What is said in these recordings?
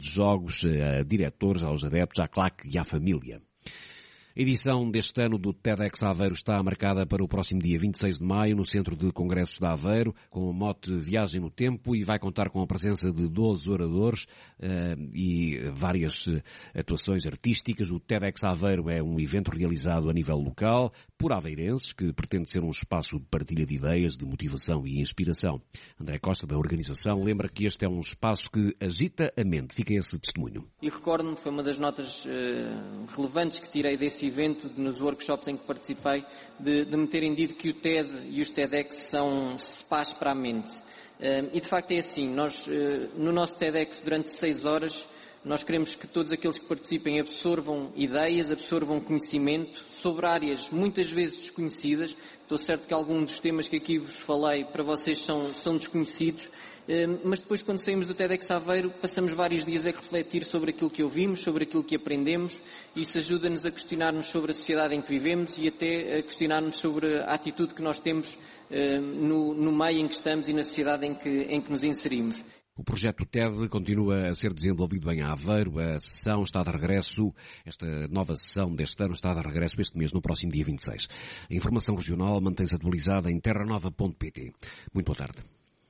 de jogos a diretores, aos adeptos, à claque e à família. A edição deste ano do TEDx Aveiro está marcada para o próximo dia 26 de maio no Centro de Congressos de Aveiro, com o mote Viagem no Tempo, e vai contar com a presença de 12 oradores e várias atuações artísticas. O TEDx Aveiro é um evento realizado a nível local por aveirenses, que pretende ser um espaço de partilha de ideias, de motivação e inspiração. André Costa, da organização, lembra que este é um espaço que agita a mente. Fica esse testemunho. E recordo-me, foi uma das notas relevantes que tirei desse evento, nos workshops em que participei, de me terem dito que o TED e os TEDx são spas para a mente. E de facto é assim, nós no nosso TEDx durante 6 horas, nós queremos que todos aqueles que participem absorvam ideias, absorvam conhecimento sobre áreas muitas vezes desconhecidas. Estou certo que alguns dos temas que aqui vos falei para vocês são desconhecidos, mas depois, quando saímos do TEDx Aveiro, passamos vários dias a refletir sobre aquilo que ouvimos, sobre aquilo que aprendemos. Isso ajuda-nos a questionar-nos sobre a sociedade em que vivemos e até a questionar-nos sobre a atitude que nós temos no meio em que estamos e na sociedade em que nos inserimos. O projeto TED continua a ser desenvolvido em Aveiro. A sessão está de regresso, esta nova sessão deste ano está de regresso este mês, no próximo dia 26. A informação regional mantém-se atualizada em terranova.pt. Muito boa tarde.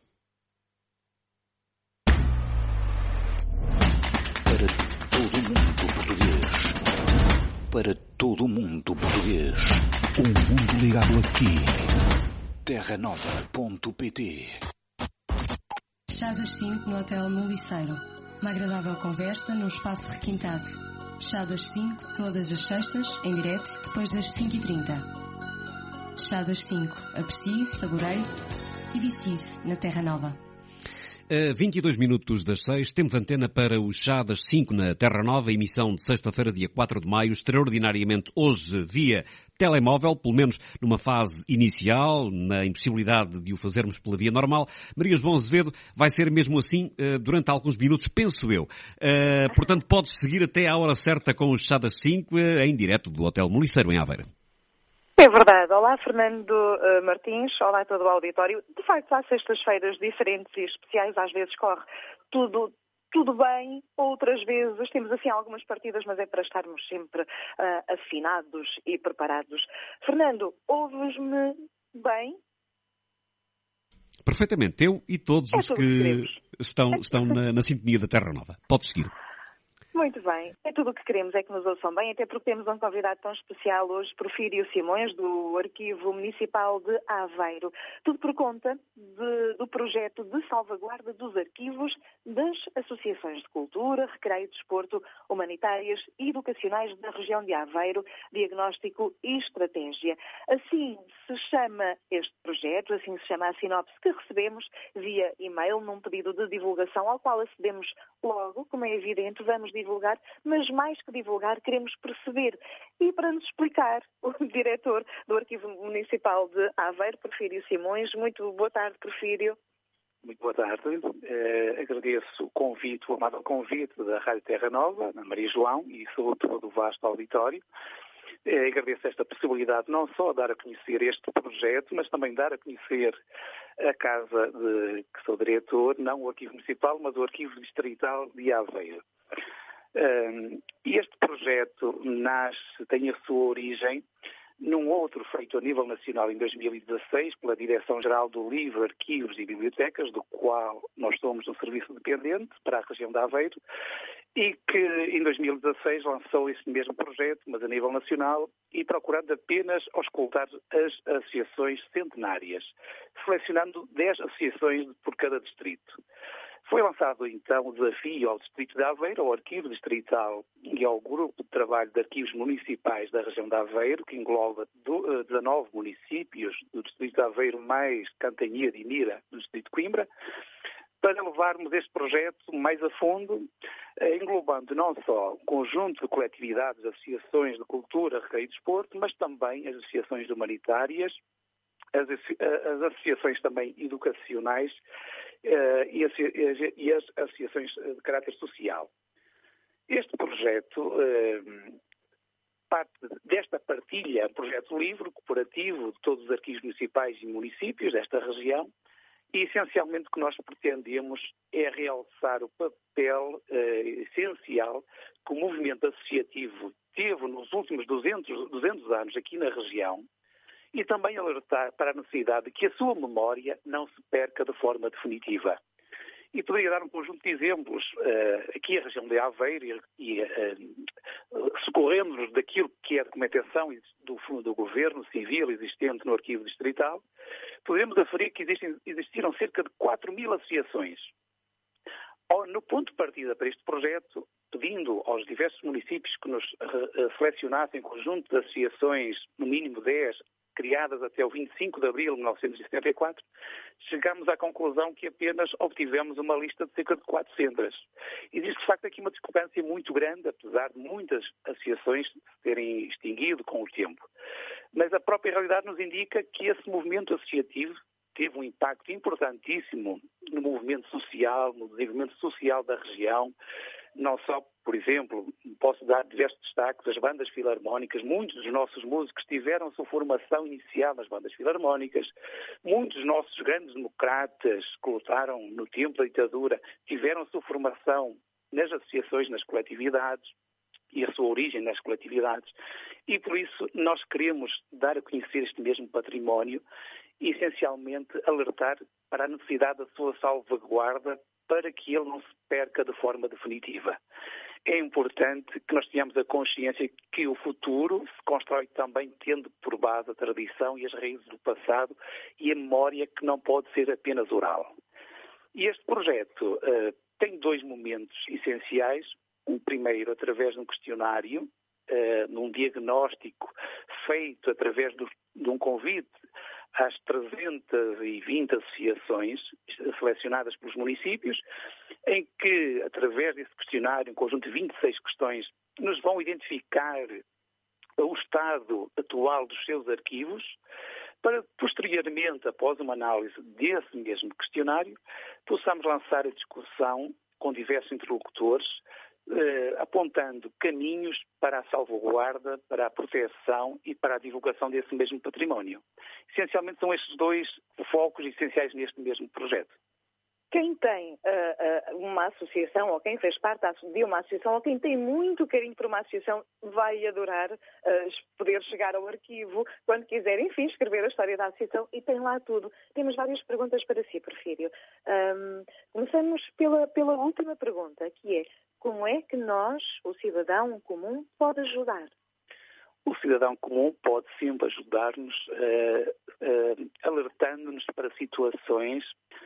Para todo o mundo português. Um mundo ligado aqui. terranova.pt. Chá das 5 no Hotel Muliceiro. Uma agradável conversa num espaço requintado. Chá das 5 todas as sextas, em direto, depois das 5h30. Chá das 5. Aprecie, saboreie e vicie-se na Terra Nova. A 22 minutos das 6, temos antena para o Chá das 5 na Terra Nova, emissão de sexta-feira, dia 4 de maio, extraordinariamente hoje via telemóvel, pelo menos numa fase inicial, na impossibilidade de o fazermos pela via normal. Maria João Azevedo vai ser mesmo assim durante alguns minutos, penso eu. Portanto, pode seguir até à hora certa com o Chá das 5 em direto do Hotel Muliceiro, em Aveiro. É verdade. Olá, Fernando Martins. Olá a todo o auditório. De facto, há sextas-feiras diferentes e especiais. Às vezes corre tudo bem, outras vezes temos assim algumas partidas, mas é para estarmos sempre afinados e preparados. Fernando, ouves-me bem? Perfeitamente. Eu e todos os que estão na sintonia da Terra Nova. Pode seguir. Muito bem. É tudo o que queremos, é que nos ouçam bem, até porque temos um convidado tão especial hoje, Porfírio Simões, do Arquivo Municipal de Aveiro. Tudo por conta do projeto de salvaguarda dos arquivos das associações de cultura, recreio, desporto, humanitárias e educacionais da região de Aveiro, diagnóstico e estratégia. Assim se chama este projeto, assim se chama a sinopse que recebemos via e-mail num pedido de divulgação ao qual acedemos logo, como é evidente, vamos divulgar, mas mais que divulgar, queremos perceber. E para nos explicar, o diretor do Arquivo Municipal de Aveiro, Porfírio Simões. Muito boa tarde, Porfírio. Muito boa tarde. Agradeço o convite, o amado convite da Rádio Terra Nova, da Maria João, e sobretudo o vasto auditório. Agradeço esta possibilidade não só de dar a conhecer este projeto, mas também dar a conhecer a casa de que sou diretor, não o Arquivo Municipal, mas o Arquivo Distrital de Aveiro. Este projeto tem a sua origem num outro feito a nível nacional em 2016 pela Direção-Geral do Livro, Arquivos e Bibliotecas, do qual nós somos um serviço dependente para a região de Aveiro, e que em 2016 lançou esse mesmo projeto, mas a nível nacional, e procurando apenas auscultar as associações centenárias, selecionando 10 associações por cada distrito. Foi lançado, então, o desafio ao Distrito de Aveiro, ao Arquivo Distrital e ao Grupo de Trabalho de Arquivos Municipais da região de Aveiro, que engloba 19 municípios do Distrito de Aveiro, mais Cantanhede e Mira, do Distrito de Coimbra, para levarmos este projeto mais a fundo, englobando não só um conjunto de coletividades, associações de cultura, recreio e desporto, mas também as associações humanitárias, as associações também educacionais, e as associações de caráter social. Este projeto parte desta partilha, um projeto livre, cooperativo, de todos os arquivos municipais e municípios desta região, E, essencialmente, o que nós pretendemos é realçar o papel essencial que o movimento associativo teve nos últimos 200 anos aqui na região e também alertar para a necessidade de que a sua memória não se perca de forma definitiva. E poderia dar um conjunto de exemplos. Aqui a região de Aveiro e socorrendo-nos daquilo que é a documentação do governo civil existente no arquivo distrital, podemos aferir que existiram cerca de 4.000 associações. No ponto de partida para este projeto, pedindo aos diversos municípios que nos selecionassem conjunto de associações, no mínimo 10, criadas até o 25 de abril de 1974, chegámos à conclusão que apenas obtivemos uma lista de cerca de 400. Existe, de facto, aqui uma discrepância muito grande, apesar de muitas associações se terem extinguido com o tempo. Mas a própria realidade nos indica que esse movimento associativo teve um impacto importantíssimo no movimento social, no desenvolvimento social da região. Não só, por exemplo, posso dar diversos destaques, as bandas filarmónicas. Muitos dos nossos músicos tiveram a sua formação inicial nas bandas filarmónicas. Muitos dos nossos grandes democratas que lutaram no tempo da ditadura tiveram a sua formação nas associações, nas coletividades e a sua origem nas coletividades. E por isso nós queremos dar a conhecer este mesmo património e essencialmente alertar para a necessidade da sua salvaguarda para que ele não se perca de forma definitiva. É importante que nós tenhamos a consciência que o futuro se constrói também tendo por base a tradição e as raízes do passado e a memória que não pode ser apenas oral. E este projeto tem 2 momentos essenciais. O primeiro, através de um questionário, num diagnóstico feito através de um convite às 320 associações selecionadas pelos municípios, em que, através desse questionário, um conjunto de 26 questões, nos vão identificar o estado atual dos seus arquivos, para, posteriormente, após uma análise desse mesmo questionário, possamos lançar a discussão com diversos interlocutores, apontando caminhos para a salvaguarda, para a proteção e para a divulgação desse mesmo património. Essencialmente são estes 2 focos essenciais neste mesmo projeto. Quem tem uma associação, ou quem fez parte de uma associação, ou quem tem muito carinho por uma associação, vai adorar poder chegar ao arquivo quando quiser, enfim, escrever a história da associação, e tem lá tudo. Temos várias perguntas para si, Porfírio. Começamos pela última pergunta, que é: como é que nós, o cidadão comum, pode ajudar? O cidadão comum pode sempre ajudar-nos alertando-nos para situações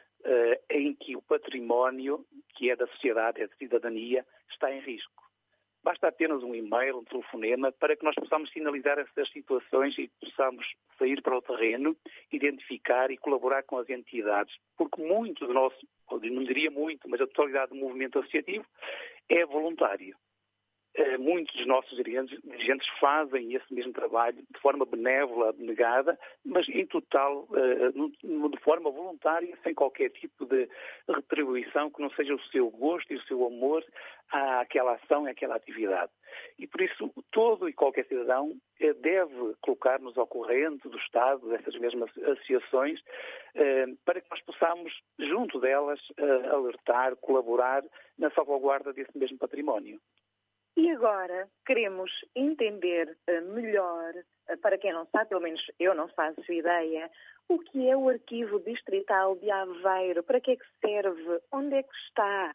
em que o património, que é da sociedade, é da cidadania, está em risco. Basta apenas um e-mail, um telefonema, para que nós possamos sinalizar essas situações e possamos sair para o terreno, identificar e colaborar com as entidades, porque muito do nosso, não diria muito, mas a totalidade do movimento associativo é voluntário. Muitos dos nossos dirigentes fazem esse mesmo trabalho de forma benévola, abnegada, mas em total, de forma voluntária, sem qualquer tipo de retribuição que não seja o seu gosto e o seu amor àquela ação e àquela atividade. E por isso, todo e qualquer cidadão deve colocar-nos ao corrente do Estado, dessas mesmas associações, para que nós possamos, junto delas, alertar, colaborar na salvaguarda desse mesmo património. E agora queremos entender melhor, para quem não sabe, pelo menos eu não faço ideia, o que é o Arquivo Distrital de Aveiro, para que é que serve, onde é que está?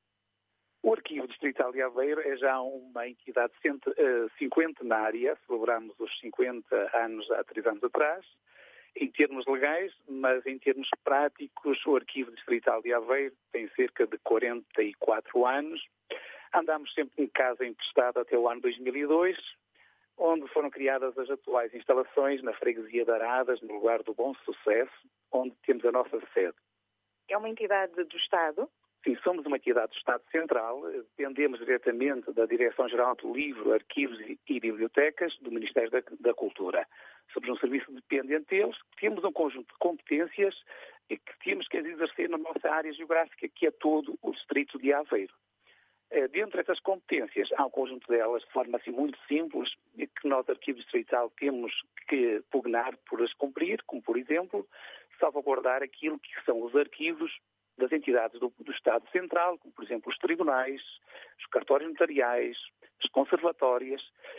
O Arquivo Distrital de Aveiro é já uma entidade cinquentenária, celebramos os 50 anos há 3 anos atrás, em termos legais, mas em termos práticos, o Arquivo Distrital de Aveiro tem cerca de 44 anos. Andámos sempre em casa emprestada até o ano 2002, onde foram criadas as atuais instalações na freguesia de Aradas, no lugar do Bom Sucesso, onde temos a nossa sede. É uma entidade do Estado? Sim, somos uma entidade do Estado Central, dependemos diretamente da Direção-Geral do Livro, Arquivos e Bibliotecas do Ministério da Cultura. Somos um serviço dependente deles, temos um conjunto de competências que temos que exercer na nossa área geográfica, que é todo o distrito de Aveiro. Dentro dessas competências, há um conjunto delas, de forma assim muito simples, que nós, Arquivo Distrital, temos que pugnar por as cumprir, como, por exemplo, salvaguardar aquilo que são os arquivos das entidades do Estado Central, como, por exemplo, os tribunais, os cartórios notariais, as conservatórias,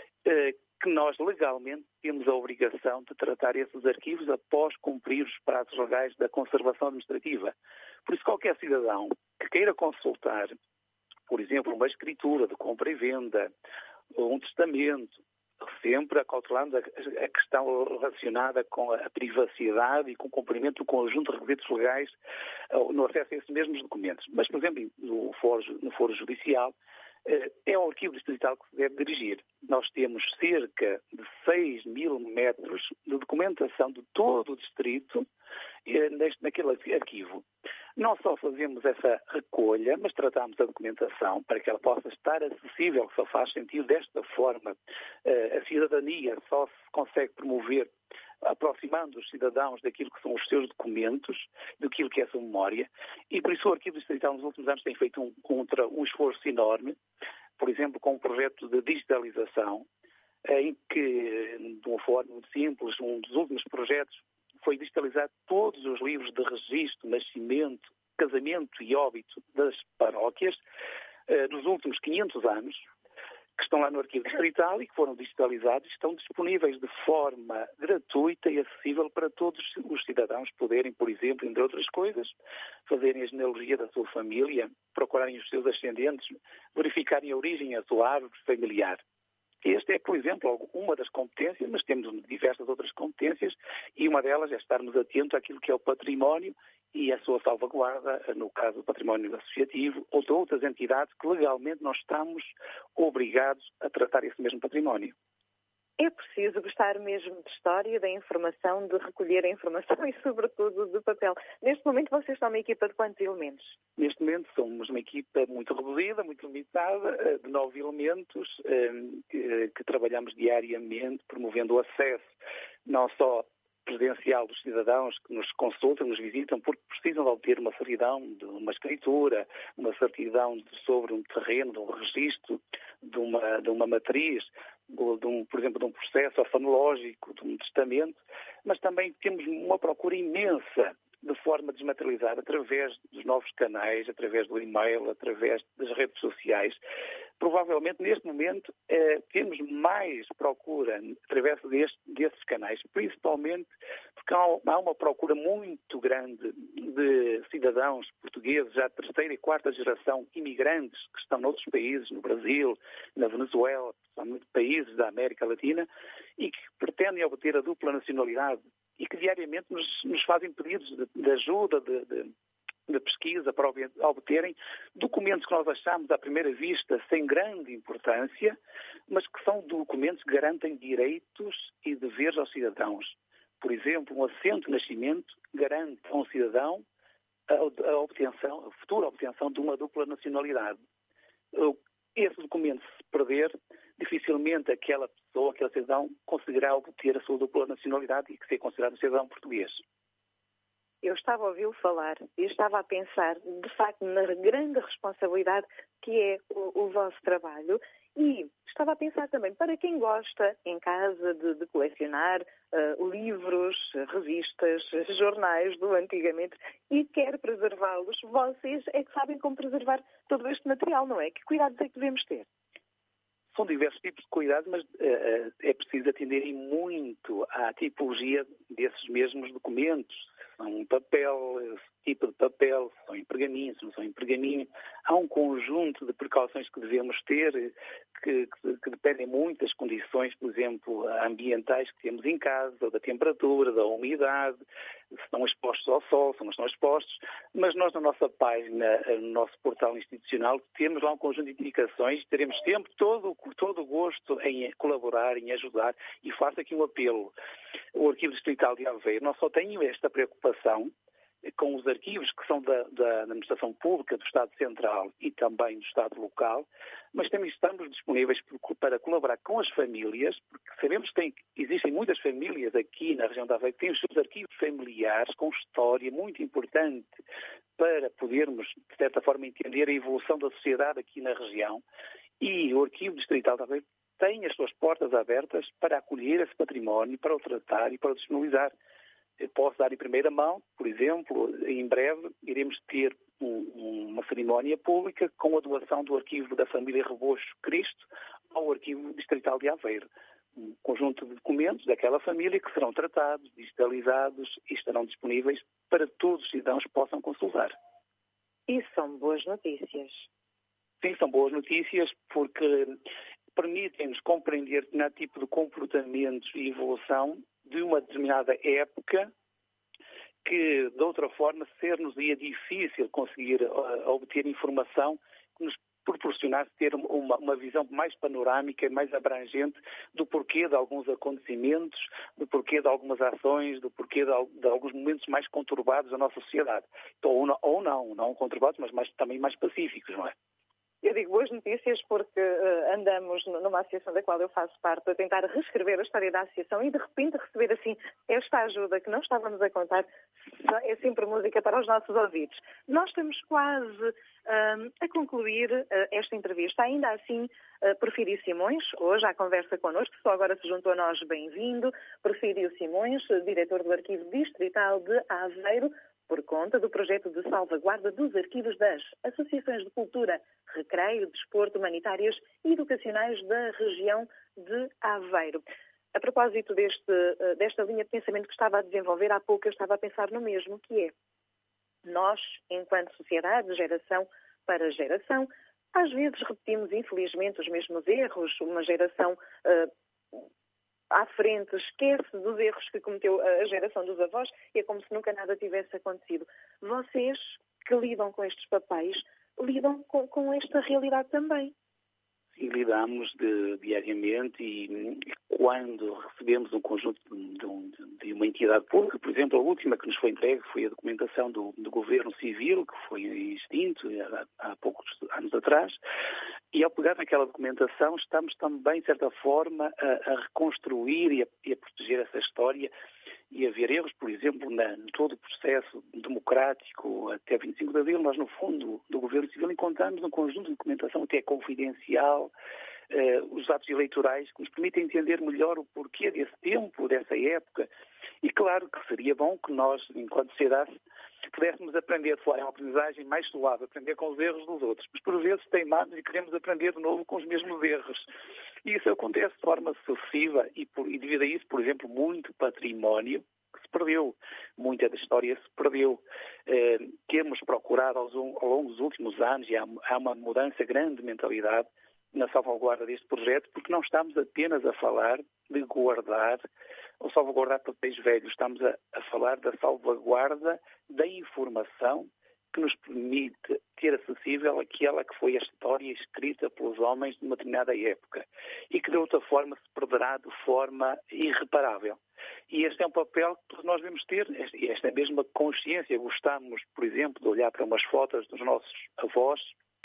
que nós legalmente temos a obrigação de tratar esses arquivos após cumprir os prazos legais da conservação administrativa. Por isso, qualquer cidadão que queira consultar, por exemplo, uma escritura de compra e venda, ou um testamento, sempre acautelando a questão relacionada com a privacidade e com o cumprimento do conjunto de requisitos legais no acesso a esses mesmos documentos. Mas, por exemplo, no foro judicial, é ao arquivo distrital que se deve dirigir. Nós temos cerca de 6 mil metros de documentação de todo o distrito naquele arquivo. Não só fazemos essa recolha, mas tratamos a documentação para que ela possa estar acessível, que só faz sentido desta forma. A cidadania só se consegue promover aproximando os cidadãos daquilo que são os seus documentos, daquilo que é a sua memória, e por isso o Arquivo Distrital nos últimos anos tem feito um esforço enorme, por exemplo, com um projeto de digitalização, em que, de uma forma muito simples, um dos últimos projetos foi digitalizar todos os livros de registro, nascimento, casamento e óbito das paróquias dos últimos 500 anos, que estão lá no Arquivo Distrital e que foram digitalizados e estão disponíveis de forma gratuita e acessível para todos os cidadãos poderem, por exemplo, entre outras coisas, fazerem a genealogia da sua família, procurarem os seus ascendentes, verificarem a origem e a sua árvore familiar. Este é, por exemplo, uma das competências, mas temos diversas outras competências e uma delas é estarmos atentos àquilo que é o património e a sua salvaguarda, no caso do património associativo ou de outras entidades que legalmente nós estamos obrigados a tratar esse mesmo património. É preciso gostar mesmo de história, da informação, de recolher a informação e, sobretudo, de papel. Neste momento, vocês são uma equipa de quantos elementos? Neste momento, somos uma equipa muito reduzida, muito limitada, de 9 elementos, que trabalhamos diariamente, promovendo o acesso, não só presencial dos cidadãos que nos consultam, nos visitam, porque precisam de obter uma certidão de uma escritura, uma certidão sobre um terreno, de um registro, de uma matriz, por exemplo, de um processo orfanológico, de um testamento, mas também temos uma procura imensa de forma desmaterializada através dos novos canais, através do e-mail, através das redes sociais. Provavelmente, neste momento, temos mais procura através desses canais, principalmente porque há uma procura muito grande de cidadãos portugueses, já de terceira e quarta geração, imigrantes que estão noutros países, no Brasil, na Venezuela, principalmente países da América Latina, e que pretendem obter a dupla nacionalidade e que diariamente nos fazem pedidos de ajuda, de pesquisa para obterem documentos que nós achamos à primeira vista sem grande importância, mas que são documentos que garantem direitos e deveres aos cidadãos. Por exemplo, um assento de nascimento garante a um cidadão a futura obtenção de uma dupla nacionalidade. Esse documento, se perder, dificilmente aquela pessoa, aquele cidadão, conseguirá obter a sua dupla nacionalidade e que seja considerado cidadão português. Eu estava a ouvi-lo falar e estava a pensar, de facto, na grande responsabilidade que é o vosso trabalho e estava a pensar também, para quem gosta em casa de colecionar livros, revistas, jornais do antigamente e quer preservá-los, vocês é que sabem como preservar todo este material, não é? Que cuidados é que devemos ter? São diversos tipos de cuidados, mas é preciso atenderem muito à tipologia desses mesmos documentos. São um papel, tipo de papel, se são em pergaminho, se não são em pergaminho. Há um conjunto de precauções que devemos ter, que dependem muito das condições, por exemplo, ambientais que temos em casa, da temperatura, da umidade, se estão expostos ao sol, se não estão expostos. Mas nós, na nossa página, no nosso portal institucional, temos lá um conjunto de indicações, teremos sempre todo o gosto em colaborar, em ajudar, e faço aqui um apelo. O Arquivo Distrital de Aveiro não só tem esta preocupação com os arquivos que são da Administração Pública do Estado Central e também do Estado Local, mas também estamos disponíveis para colaborar com as famílias, porque sabemos que existem muitas famílias aqui na região de Aveiro que têm os seus arquivos familiares com história muito importante para podermos, de certa forma, entender a evolução da sociedade aqui na região. E o Arquivo Distrital de Aveiro tem as suas portas abertas para acolher esse património, para o tratar e para o disponibilizar. Posso dar em primeira mão, por exemplo, em breve iremos ter uma cerimónia pública com a doação do arquivo da família Rebocho Cristo ao arquivo distrital de Aveiro. Um conjunto de documentos daquela família que serão tratados, digitalizados e estarão disponíveis para todos os cidadãos que possam consultar. E são boas notícias. Sim, são boas notícias porque permitem-nos compreender determinado tipo de comportamentos e evolução de uma determinada época que, de outra forma, ser-nos-ia difícil conseguir obter informação que nos proporcionasse ter uma visão mais panorâmica e mais abrangente do porquê de alguns acontecimentos, do porquê de algumas ações, do porquê de alguns momentos mais conturbados da nossa sociedade. Ou não conturbados, mas também mais pacíficos, não é? Eu digo boas notícias porque andamos numa associação da qual eu faço parte a tentar reescrever a história da associação e de repente receber assim esta ajuda que não estávamos a contar é sempre música para os nossos ouvidos. Nós estamos quase a concluir esta entrevista. Ainda assim, Porfírio Simões, hoje à conversa connosco, só agora se juntou a nós, bem-vindo. Porfírio Simões, diretor do Arquivo Distrital de Aveiro, por conta do projeto de salvaguarda dos arquivos das Associações de Cultura, Recreio, Desporto, Humanitárias e Educacionais da região de Aveiro. A propósito desta linha de pensamento que estava a desenvolver, há pouco eu estava a pensar no mesmo, que é nós, enquanto sociedade, geração para geração, às vezes repetimos infelizmente os mesmos erros, uma geração à frente esquece dos erros que cometeu a geração dos avós e é como se nunca nada tivesse acontecido. Vocês que lidam com estes papéis, lidam com esta realidade também. Sim, lidamos diariamente e quando recebemos um conjunto de uma entidade pública, por exemplo, a última que nos foi entregue foi a documentação do Governo Civil, que foi extinto há poucos anos atrás, e ao pegar naquela documentação estamos também, de certa forma, a reconstruir e a proteger essa história e a ver erros, por exemplo, em todo o processo democrático até 25 de abril, nós, no fundo, do Governo Civil, encontramos um conjunto de documentação até confidencial, os atos eleitorais, que nos permitem entender melhor o porquê desse tempo, dessa época. E claro que seria bom que nós, enquanto sociedade, pudéssemos aprender, é uma aprendizagem mais suave, aprender com os erros dos outros. Mas por vezes teimamos e queremos aprender de novo com os mesmos erros. E isso acontece de forma sucessiva e devido a isso, por exemplo, muito património que se perdeu. Muita da história se perdeu. Temos procurado ao longo dos últimos anos, e há uma mudança grande de mentalidade na salvaguarda deste projeto, porque não estamos apenas a falar de guardar ou salvaguardar papéis velhos, estamos a falar da salvaguarda da informação que nos permite ter acessível aquela que foi a história escrita pelos homens de uma determinada época e que de outra forma se perderá de forma irreparável. E este é um papel que todos nós devemos ter, esta mesma consciência. Gostamos, por exemplo, de olhar para umas fotos dos nossos avós.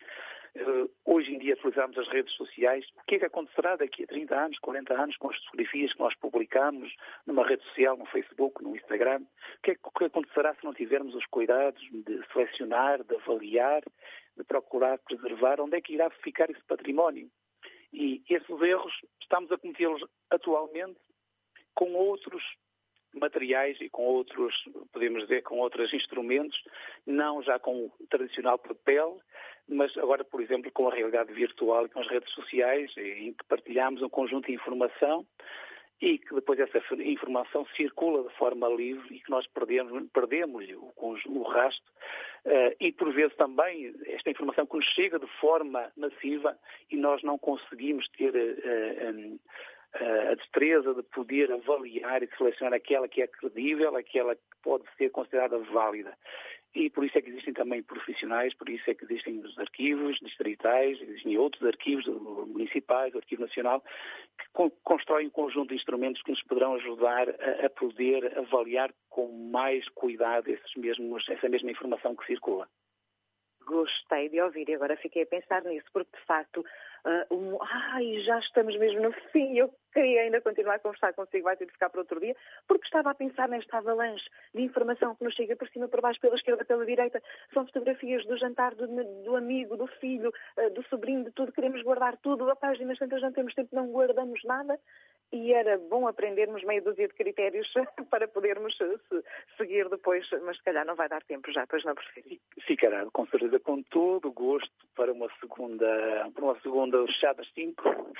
Hoje em dia utilizamos as redes sociais. O que é que acontecerá daqui a 30 anos, 40 anos com as fotografias que nós publicamos numa rede social, no Facebook, no Instagram? O que é que acontecerá se não tivermos os cuidados de selecionar, de avaliar, de procurar preservar? Onde é que irá ficar esse património? E esses erros estamos a cometê-los atualmente com outros materiais e com outros, podemos dizer, com outros instrumentos, não já com o tradicional papel, mas agora, por exemplo, com a realidade virtual e com as redes sociais, em que partilhamos um conjunto de informação e que depois essa informação circula de forma livre e que nós perdemos-lhe o rastro e, por vezes, também esta informação que nos chega de forma massiva e nós não conseguimos ter a destreza de poder avaliar e selecionar aquela que é credível, aquela que pode ser considerada válida. E por isso é que existem também profissionais, por isso é que existem os arquivos distritais, existem outros arquivos municipais, o Arquivo Nacional, que constroem um conjunto de instrumentos que nos poderão ajudar a poder avaliar com mais cuidado essa mesma informação que circula. Gostei de ouvir e agora fiquei a pensar nisso, porque de facto, já estamos mesmo no fim. Eu queria ainda continuar a conversar consigo, vai ter de ficar para outro dia, porque estava a pensar nesta avalanche de informação que nos chega por cima, por baixo, pela esquerda, pela direita. São fotografias do jantar do amigo, do filho, do sobrinho, de tudo. Queremos guardar tudo. A página, tantas não temos tempo, não guardamos nada. e era bom aprendermos meia dúzia de critérios para podermos seguir depois, mas se calhar não vai dar tempo já, pois não prefiro. Ficará, com certeza, com todo o gosto para uma segunda Chadas 5,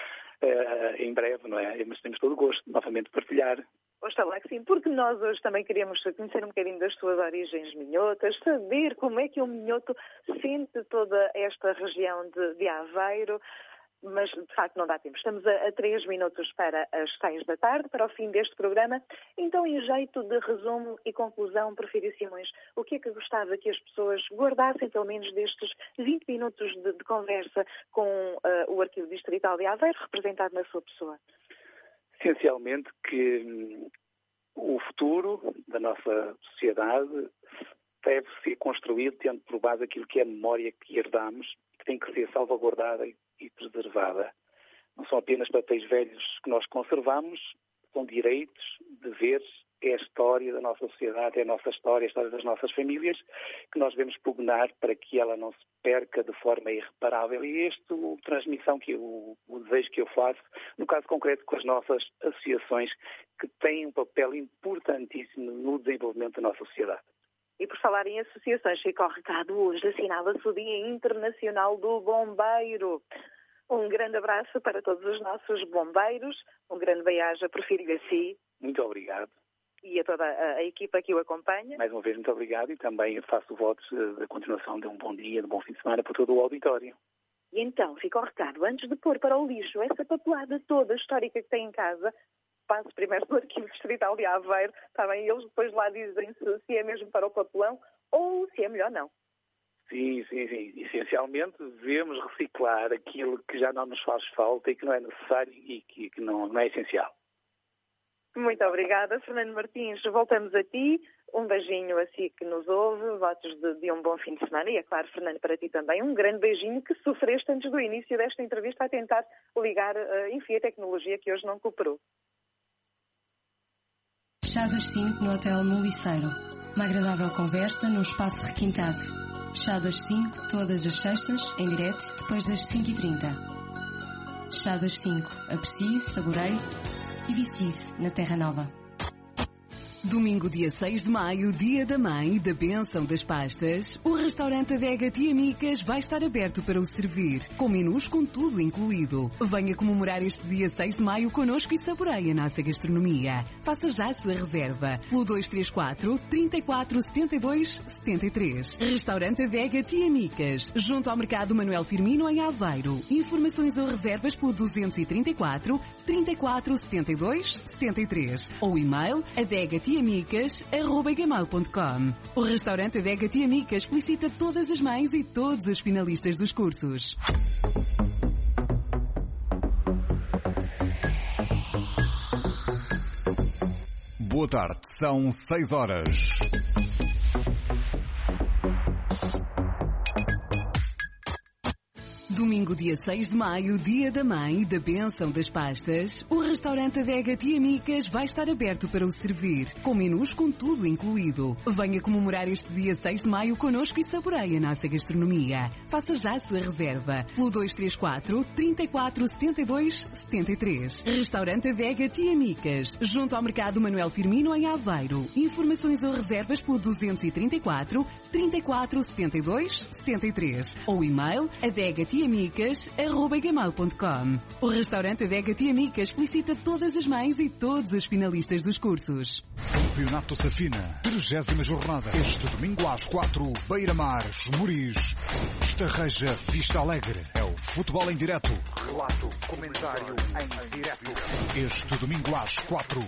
em breve, não é? Mas temos todo o gosto, novamente, de partilhar. Oxalá que sim, porque nós hoje também queríamos conhecer um bocadinho das suas origens minhotas, saber como é que o minhoto sente toda esta região de Aveiro, mas de facto não dá tempo. Estamos a 3 minutos para as 6 da tarde, para o fim deste programa. Então, em jeito de resumo e conclusão, Porfírio Simões, o que é que gostava que as pessoas guardassem pelo menos destes 20 minutos de conversa com o Arquivo Distrital de Aveiro, representado na sua pessoa? Essencialmente que o futuro da nossa sociedade deve ser construído tendo por base aquilo que é a memória que herdamos, que tem que ser salvaguardada e preservada. Não são apenas papéis velhos que nós conservamos, são direitos, deveres, é a história da nossa sociedade, é a nossa história, a história das nossas famílias, que nós devemos pugnar para que ela não se perca de forma irreparável. E transmissão o desejo que eu faço, no caso concreto com as nossas associações, que têm um papel importantíssimo no desenvolvimento da nossa sociedade. E por falar em associações, fica o recado hoje, assinala-se o Dia Internacional do Bombeiro. Um grande abraço para todos os nossos bombeiros, um grande beijo a Porfírio a si. Muito obrigado. E a toda a equipa que o acompanha. Mais uma vez, muito obrigado e também faço votos da continuação de um bom dia, de um bom fim de semana para todo o auditório. E então, fica o recado, antes de pôr para o lixo essa papelada toda histórica que tem em casa, passo primeiro no Arquivo Distrital de Aveiro, está bem? Eles depois lá dizem se é mesmo para o papelão ou se é melhor não. Sim. Essencialmente, devemos reciclar aquilo que já não nos faz falta e que não é necessário e que não é essencial. Muito obrigada, Fernando Martins. Voltamos a ti. Um beijinho a si que nos ouve. Votos de um bom fim de semana. E, é claro, Fernando, para ti também. Um grande beijinho que sofreste antes do início desta entrevista a tentar ligar, enfim, a tecnologia que hoje não cooperou. Chá das 5 no Hotel Muliceiro. Uma agradável conversa num espaço requintado. Chá das 5 todas as sextas, em direto, depois das 5h30. Chá das 5. Aprecie, saboreie e vicie-se na Terra Nova. Domingo, dia 6 de maio, dia da mãe e da bênção das pastas, o restaurante Adega Tia Micas vai estar aberto para o servir, com menus com tudo incluído. Venha comemorar este dia 6 de maio connosco e saboreie a nossa gastronomia. Faça já a sua reserva pelo 234 34 72 73. Restaurante Adega Tia Micas, junto ao Mercado Manuel Firmino em Aveiro. Informações ou reservas pelo 234 34 72 73 ou e-mail adegatiamicas@gmail.com. O restaurante Adega Tia Micas felicita todas as mães e todos os finalistas dos cursos. Boa tarde, são 6 horas. Domingo, dia 6 de maio, dia da mãe e da bênção das pastas, o restaurante Adega Tia Micas vai estar aberto para o servir, com menus com tudo incluído. Venha comemorar este dia 6 de maio connosco e saboreie a nossa gastronomia. Faça já a sua reserva pelo 234 34 72 73. Restaurante Adega Tia Micas, junto ao Mercado Manuel Firmino em Aveiro. Informações ou reservas pelo 234 34 72 73 ou e-mail adegatiamicas@gmail.com. O restaurante Adega Tia Micas felicita todas as mães e todos os finalistas dos cursos. Campeonato Safina, 30ª jornada. Este domingo às 4, Beira-Mar, Esmoriz, Estarreja, Vista Alegre. É o futebol em direto. Relato, comentário em direto. Este domingo às 4.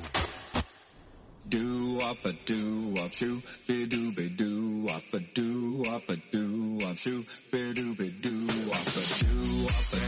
Do up a do up shoo, be do be do up a do up a do up shoo, be do be do up a do up a